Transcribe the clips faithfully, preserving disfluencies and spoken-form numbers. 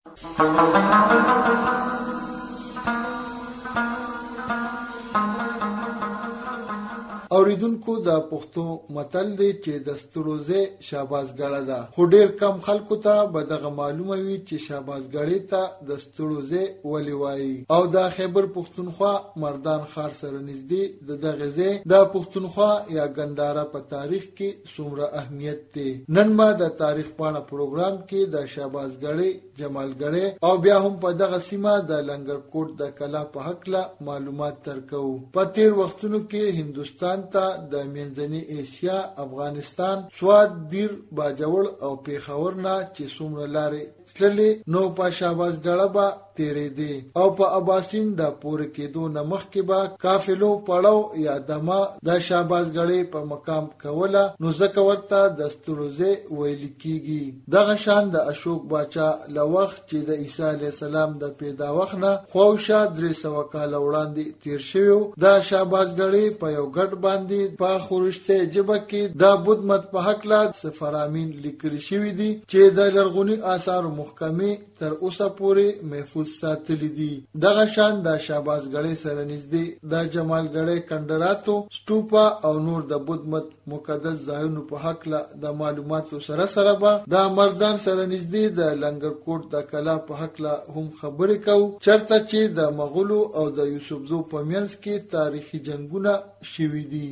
اوریدونکو د پښتو متل دی چې د ستړوزه شاباسګړه ده، خو ډیر کم خلکو ته به دغه معلومه وي چې شاباسګړې ته د ستړوزه ولې وایي. او د خیبر پښتونخوا مردان ښار سره نږدې د دغه ځای د پښتونخوا یا ګنداره په تاریخ کې څومره اهمیت دی. نن ما د تاریخ پاڼه پروګرام کې د شاباسګړې، جمالګړې او بیا هم په دغه سیمه د لنګرکوټ د کلا په هکله معلومات ترکو. په تیر وختونو کې هندوستان ته د منځنۍ اسیا، افغانستان، سواد، دیر، باجوړ او پیښور نه چې څومره لارې تللې نو په شاباسګړه به تیرې دي او په اباسین د پورې کېدو نه مخکې به قافلو پړاو یا دمه د شاباسګړې په مقام کوله، نو ځکه ورته د ستړوزه ویل کېږي. دغه شان د اشوک باچا له وخت چې د عیسی علیه السلام د پیدا وخت نه خواوشا درې سوه کاله وړاندې تیر شوی د شاباسګړې په یو ګډ باندې په خورشته ژبه کې د بودھ مت په هکله سفرامین لیکل شوی دي چې د لرغوني آثار محکمه تر اوسه پورې محفوظ ساتلی دي. دغه شان د شاباسګړې سره نږدې د جمالګړې، کندراتو، سټوپا او نور د بودھ مت مقدس ځایونو په هکله د معلوماتو سره سره به د مردان سره نږدې د لنګرکوټ د کلا په هکله هم خبرې کوو، چرته چې د مغولو او د یوسفزو په منځ کې تاریخي جنگونه شوي دي.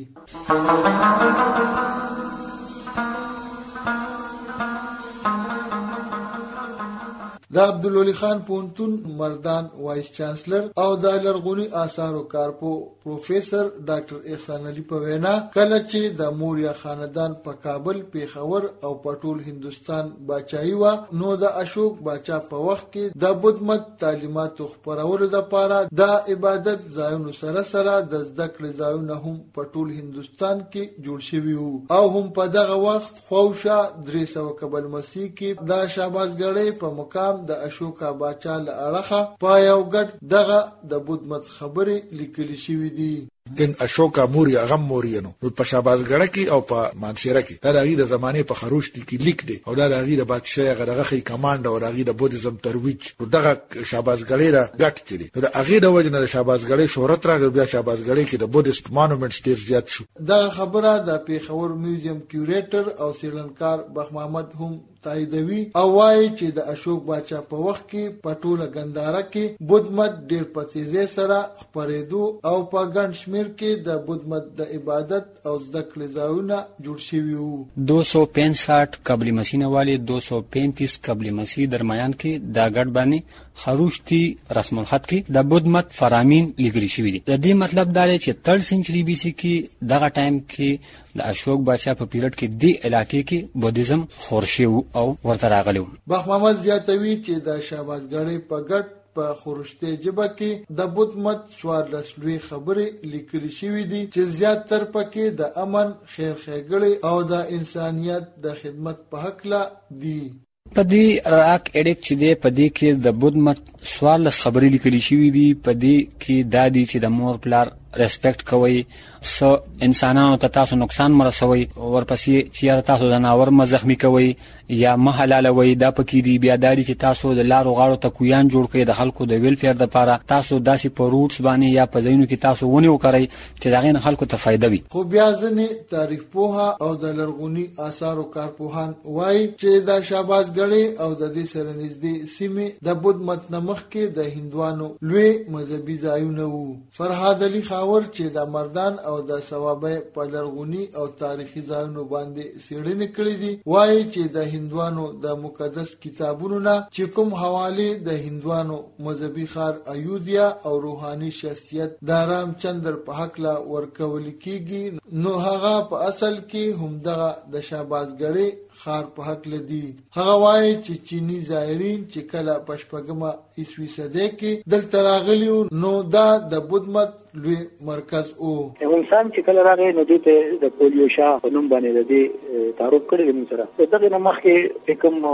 د عبدالولی خان پوهنتون مردان وایس چانسلر او د لرغوني آثارو کارپو پروفیسر ډاکټر احسان علي په وینا کله چې د موریا خاندان په کابل، پیښور او په ټول هندوستان باچایي و، نو د اشوک باچا په وخت کې د بودھ مت تعلیماتو خپرولو لپاره د عبادت ځایونو سره سره د زده کړې ځایونه هم په ټول هندوستان کې جوړ شوي وو او هم په دغه وخت خواوشا درې سوه قبل مسیح کې د شاباسګړې په مقام د اشوکا باچا له اړخه په یو ګډ دغه د بودھ مت خبرې لیکلي شوي دي. دین اشوکا موریا غم موریا نو په شاباسګړه کې او په مانسیره کې دا د د زمانه په خروش کې لیک دی او دا د د بادشاہ غرغه کمانډ او د بودیزم ترویج دغه شاباسګړې را غټ چي نو د هغه د وجنه د شاباسګړې شهرت راغی. بیا شاباسګړې کې د بودیست مانومنټس ډیر زیات شو. دا خبره د پیښور میوزیم کیوریټر او سیلنکار بخ محمد هم تاییدوي او وايي چې د اشوک باچا په وخت کې په ټوله ګنداره کې بودھ مت ډیر په تیزی سره خپرېدو او په ګڼ شمېر کې د بودھ مت د عبادت او زده کړې ځایونه جوړ شوي وو. دو سو پینسٹھ قبل مسیح نه والی دو سو پینتیس قبل مسیح درمیان کې دا ګډ باندې خروشتي رسم الخط کې د بودھ مت فرامین لیکل شوي دي. د دې مطلب دا دی چې تھرڈ سنچري بي سي کې دغه ټایم کې د اشوک بادشاہ په پیریډ کې دی علاقې کې بودیزم خورشي او ورته راغلو. بخ محمد زیاتوي چې د شاباسګړې په ګډ په خورشته ژبه کې د بودھ مت څوارلس لوی خبرې لیکل شوي دي چې زیات تر پکې د امن، خیر ښېګړې او د انسانیت د خدمت په هکله دي. په دې راک اډیک چې دی په دې کې د بودھ مت څوارلس خبرې لیکل شوي دي. په دې کې دا دي چې د مور پلار ریسپیکټ کوي، سو انسانانو ته تاسو نقصان مرسوي، ورپسې چې تاسو د ناور مزخمی کوي یا محلالوي دا پکې دي. بیا داري چې تاسو د لارو غاړو ته کویان جوړ کړئ د خلکو د ویلفیر لپاره، تاسو داسې په روټس باندې یا په ځایونو کې تاسو ونی وکړئ چې دا غین خلکو ته فائدہ وي. خو بیا ځنې تاریخ پوها او د لرغوني آثارو کارپوهان وایي چې د شاباسګړې او د دې سره نږدې سیمې د بودھ مت نمخ کې د هندوانو لوی مذهبي ځایونه وو. فرهاد علي خاور چې د مردان او د ثوابه په لرغوني او تاریخي ځایونو باندې څېړنې کړې دي وایي چې د هندوانو د مقدس کتابونو نه چې کوم حواله د هندوانو مذهبي ښار ایودھیا او روحاني شخصیت د رامچندر په هکله ورکول کیږي، نو هغه په اصل کې همدغه د شاباسګړې خار په حق لدی. هغه وایي چې چینی زائرین چې کله پشپګمه عیسوي صدې کې دلته راغلي نو دا د بودھ مت لوی مرکز او انسان چې کله راغی نو دې د پولیو شاه په نوم باندې د تعارف کړی موږ سره. دغه نه مخکې کوم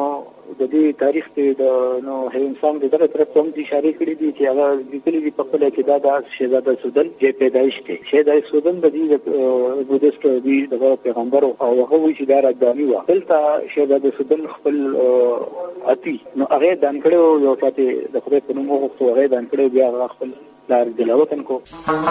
د دې تاریخ ته نو انسان د دغه طرف ته هم اشاره کړې دي چې هغه لیکلي دي په خپل کې دا د شهزاده سودل چې پیدایش دی. شهزاده سودل د دې بودیست دی د پیغمبر او هغه وی چې دا راځي و دلته شهزاده سودل خپل اتی نو هغه دان کړو یو ساته د خپل په نوم وغوښتو هغه دان کړو بیا خپل لار دلاوتن کو.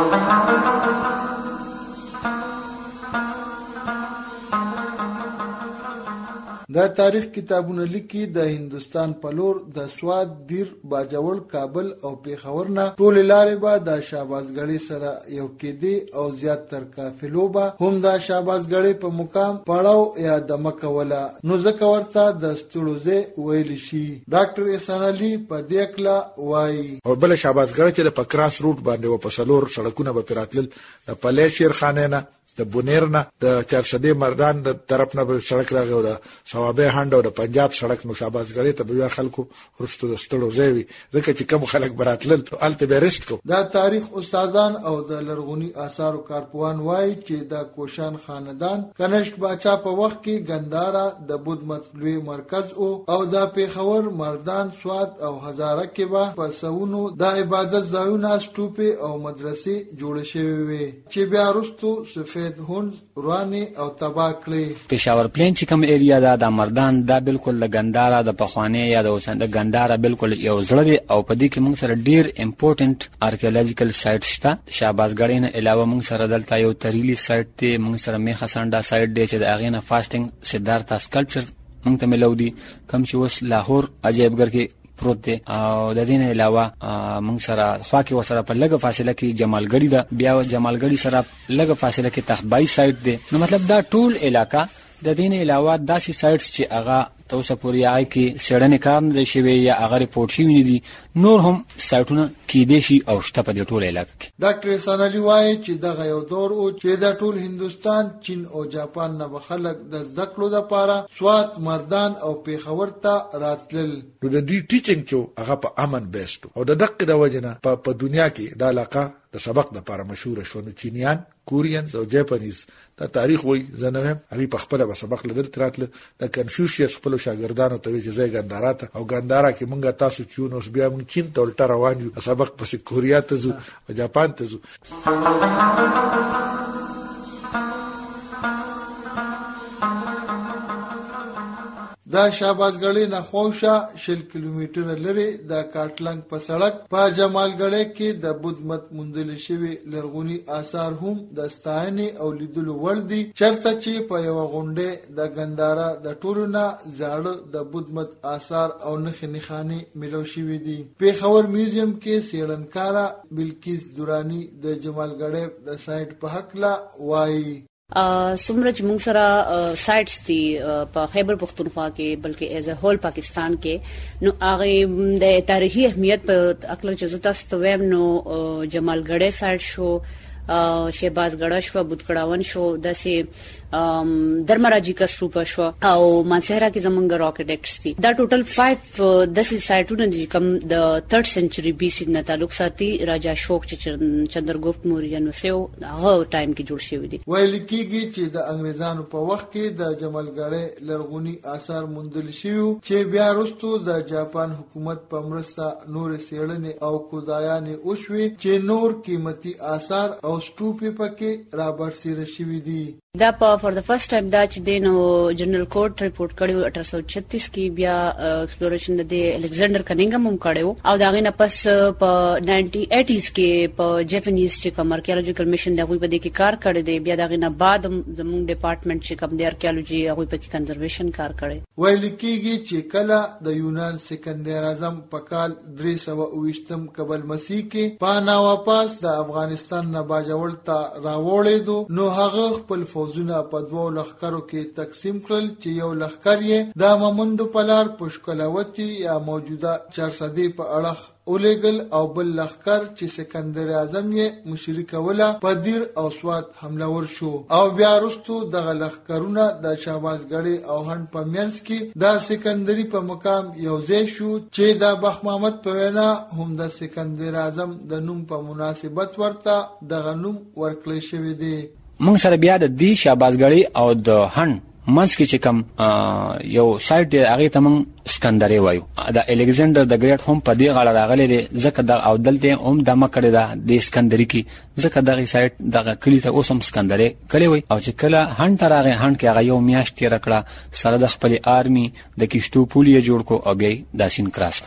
دا تاریخ کتابونه لیکي د هندستان په لور د سواد دیر باجوړ کابل او پیښور نه ټول لارې به د شاباسګړې سره یو کېدی او زیات تر قافلو به هم د شاباسګړې په مقام پړاو یا د مکوله نو ځکه ورته د ستړوزه ویل شي. ډاکټر احسان علي په دې کلا وایي او بل شاباسګړې چې په کراس روټ باندې و په سلور سړکونه به پراتل د پلې شیرخانه نه د بونیر نه د چارشدي مردان د طرف نه به سړک راغی او د ثوابه هند او د پنجاب سړک نو شاباسګړې ته بیا خلکو ورستو د ستړو ځای ځکه چې کوم خلک براتل الته به رست کو. دا تاریخ استادان او د لرغونی آثارو کارپوهان وایي چې د کوشان خاندان کنشک باچا په وخت کې ګندارا د بود مطلوی مرکز او او د پیښور مردان سواد او هزاره کې به په سونو د عبادت ځایونه سټوپه او مدرسې جوړ شوي وي چې بیا ورستو سفید هون رواني او تبا کړی. پېښور پلین چې کوم ایریا دا د مردان دا بالکل د ګندارا د پخوانی یا د اوسنده ګندارا بالکل یو ځړ دی او په دې کې موږ سره ډیر امپورټنت آرکیولوژیکل سایټ شته. شاباسګړې نه علاوه موږ سره دلته یو تریلی سایټ دی، موږ سره میخه سانډا سایټ دی چې د هغې نه فاسټینګ سدارتا سکلپچر موږ ته ملو دي کوم چې اوس لاهور عجایبګر کې پروت دی او د دې نه علاوه موږ سره خوا کې ورسره په لږه فاصله کې جمالګړی ده، بیا جمالګړی سره لږه فاصله کې تخبای سایټ دی. نو مطلب دا ټول علاقہ د دې نه علاوه داسې سایټس چې هغه توسه پوری آی کې سړنې کار نه شوی یا هغه ریپورت شوی دي، نور هم سایټونه کې دي شي او شته په دې ټول علاقه کې. ډاکټر احسان علي وایي چې دغه یو دور او چې د ټول هندستان، چین او جاپان نه خلک د زده کړو لپاره سوات، مردان او پیښور ته راتلل. نو د دې ټیچینګ چې هغه په امن بیسټ او د دقه د وجنه په دنیا کې د علاقه د سبق لپاره مشهور شو. نو چینیان، کورینز او جاپانیز دا تاریخ وای زنوهم هغه په خپل به سبق لدر تراتله. د کنفیوشیس خپل شاګردانو ته چې ځای ګندارا ته او ګندارا کې مونږه تاسو چونو بیا مونږ چین ته ولټ روان یو سبق پس کوریا ته ځو او جاپان ته ځو. دا شاباسګړې نه خوښه شل کیلومتر لري د کاټلنګ په سړک په جمالګړې کې د بودمت مندل شوی لرغونی آثار هم د ستاینې او لیدلو وړ دي، چرته چې په یو غونډه د ګندارا د ټورنا زاړه د بودمت آثار او نخ نخانه ملو شوی دي. پیښور میوزیم کې سیړنکارا بلقیس دورانی د جمالګړې د سایټ په حق لا وایي. سمره چې موږ سره سایټس دي په خیبر پختونخوا کې بلکې ایز ا هول پاکستان کې، نو هغه د تاریخي اهمیت په اکل چې زتا ستویم نو جمالګړې سایټ شو، شهبازګړه شو، بودکړاون شو، داسې درمراجی کا ستوپا شو او مانسهرا کې زمونږ راکټکس دي. دا ټوټل پنځه داسې سایټونه دي کوم د تھرډ سنچري بي سي نه تعلق ساتي. راجا شوک چې چندرګوفت موریا نو سیو هغه ټایم کې جوړ شوی دي. ویل کېږي چې د انګريزانو په وخت کې د جمالګړې لرغونی آثار موندل شوی چې بیا وروسته د جاپان حکومت په مرسته نور سیړنې او کودایانې وشوي چې نور قیمتي آثار او سټوپې پکې را برسېره شوي دي. دا په فور د فرست ټایم دا چې دینو جنرال کوډ ریپورت کړو اٹھارہ سو چھتیس کې، بیا ایکسپلوریشن د الکساندر کنینګم هم کړو او دا غینه پس په نایزده ایټیز کې په جاپانیز چې کوم آرکیالوجیکل میشن دا غوي په دې کې کار کړی دی. بیا دا غینه بعد زموږ ډپارټمنټ چې کوم د آرکیالوجي هغه په کې کنزرویشن کار کړی. ویل کېږي چې کله د یونان سکندر اعظم په کال درې سوه اوویشتم قبل مسیح کې پانا واپس د افغانستان نه باجوړ ته راوړې دو، نو هغه خپل فوزونه په دوو لخکرو کې تقسیم کړل چې یو لخکر یې د ممندو پلار پشکلاوتی یا موجوده چارسدی په اړه اولېګل او بل لخکر چې سکندر اعظم یې مشري کوله په دیر او سوات حمله ور شو او بیا وروسته دغه لخکرونه د شاباسګړې او هند په منځ کې د سکندري په مقام یو ځای شو چې د بخ محمد په وینا هم د سکندر اعظم د نوم په مناسبت ورته دغه نوم ورکړل شوی دی. موږ سره بیا د دې شاباسګړې او د هند منځ کې چې کم یو سایت دی هغه ته موږ سکندري وایو. دا الکساندر د ګریټ هم په دې غاړه راغلی دی ځکه دا او دلته هم د مکړه ده د اسکندري کې ځکه دغه سایت دغه کلی ته اوس هم سکندري کلی وای. او چې کله هند راغی هند کې هغه یو میاشت تیر کړه سره د خپل آرمي د کشتو پولیه جوړ کو او بیا د سین کراس.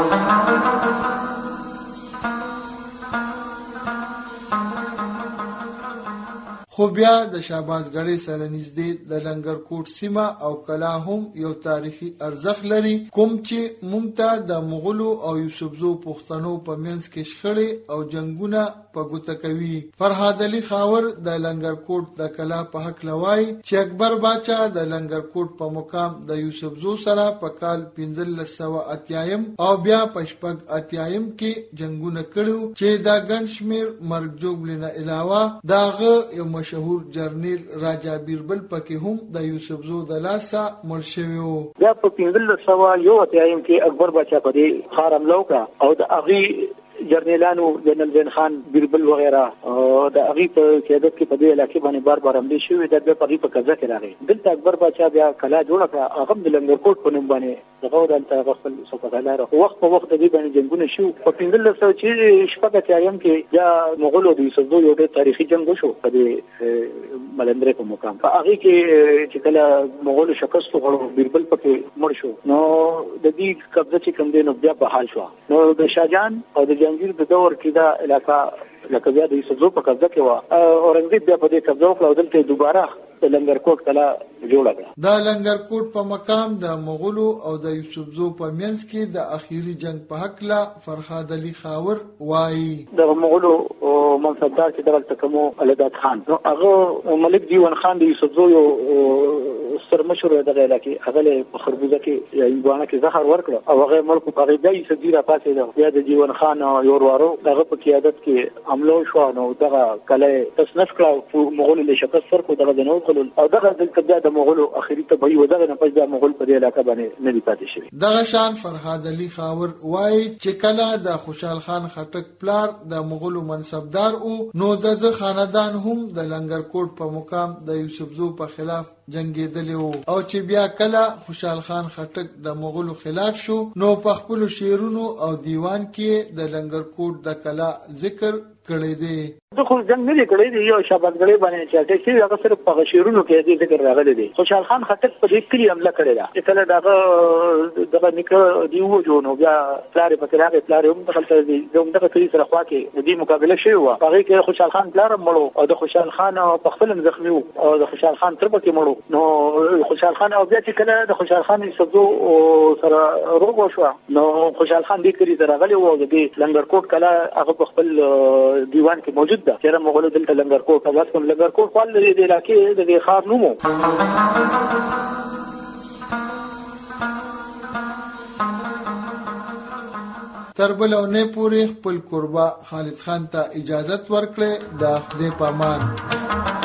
خو بیا د شهبازګړۍ سره نږدې د لنګر کوټ سیمه او کلا هم یو تاریخي ارزښت لري کوم چې مونږ ته د مغولو او یوسفزو پښتنو په منځ کې شخړې او جنگونه په ګوته کوي. فرهاد علي خاور د لنګر کوټ د کلا په حق لوي چې اکبر باچا د لنګر کوټ په مقام د یوسفزو سره په کال پنځه سوه اتیایم او بیا په شپږ اتیایم کې جنگونه کړو چې دا ګنشمیر مرګ جوړلنه علاوه داغه یو مشهور جرنیل راجا بیربل پکې هم د یوسفزو د لاسه مړ شوی و. بیا په پنځه سوه یو اتیایم کې اکبر باچا په دې خار حمله وکړه او د اغي جرنیلانو جنرال زین خان بیربل وغیرہ د اغي په قیادت کې په دې علاقې باندې بار بار حمله شوې د په دې په قبضه کې راغی. دلته اکبر باچا بیا کلا جوړه کړه هغه د لنګر کوټ په نوم باندې دغه دلته خپل سپهسالار وخت په وخت د دې باندې جنگونه شو. په پنځه سوه چې شپږ اتیایم کې یا مغولو د یوسفزو یو ډېر تاریخي جنگ وشو په دې ملندرې په مقام. په هغه کې چې کله مغولو شکست وکړو بیربل پکې مړ شو نو د دې قبضه چې کوم دی نو بیا بحال شو. نو د شاهجان او د جهانگیر د دور کې دا علاقہ لکه بیا د یوسفزو په قبضه کې و. اورنګزیب بیا په دې قبضه وکړه او دلته دوباره د لنګر کوټ کلا جوړه کړه. دا لنګر کوټ په مقام د مغولو او د یوسفزو په منځ کې د اخیری جنگ په حق لا فرهاد علي خاور وایي. د مغولو منصبدار چې دغه تکمو الداد خان نو هغه ملک دیوان خان د یوسفزو یو سرمشر دغه علاقې هغه په خربوزه کې یوانه کې زهر ورکړه او هغه ملک په هغه دای سدیره پاتې ده. بیا د دیوان خان یو ورو دغه په قیادت کې عملو شو نو دغه کله تصنیف کړه مغول له شکست سر کو دغه نه وکړل او دغه د بیا د مغولو اخیری ته به ودغه نه پځ د مغول په دې علاقې باندې نه دی پاتې شوی. دغه شان فرهاد علي خاور وایي چې کله د خوشحال خان خټک پلار د مغولو منصبدار او نو د خاندان هم د لنګر کوټ په مقام د یوسفزو په خلاف جنگیدلی وو او چې بیا کله خوشحال خان خټک د مغولو خلاف شو نو په خپل شعرونو او دیوان کې د لنګر کوټ د کلا ذکر کړی دی. د خو جنگ نه کړی دی یو شهبازګړۍ باندې چې چې هغه صرف په شعرونو کې دې ذکر راغلی دی. خوشحال خان خټک په دې کلی حمله کړې ده چې کله دغه دغه نیکه دی وو جو نو بیا پلار په کلاغه پلار هم دغه زموږ دغه کلی سره خوا کې دې مقابله شوی و. هغه کې خوشحال خان پلار مړو او د خوشحال خان په خپل زخمی وو او د خوشحال خان تر پکې مړو نو خوشحال خان او بیا چې کله د خوشحال خان یوسفزو سره روغ شو نو خوشحال خان دې کلی سره غلی وو. د لنګر کوټ کلا هغه په خپل دیوان کې موجود ده چې مغولو دلته لنګر کوټ تاسو کوم لنګر کوټ خپل د علاقې د خار نومو. تر بلونه پورې خپل قربا خالد خان ته اجازت ورکړه د خدای پامان.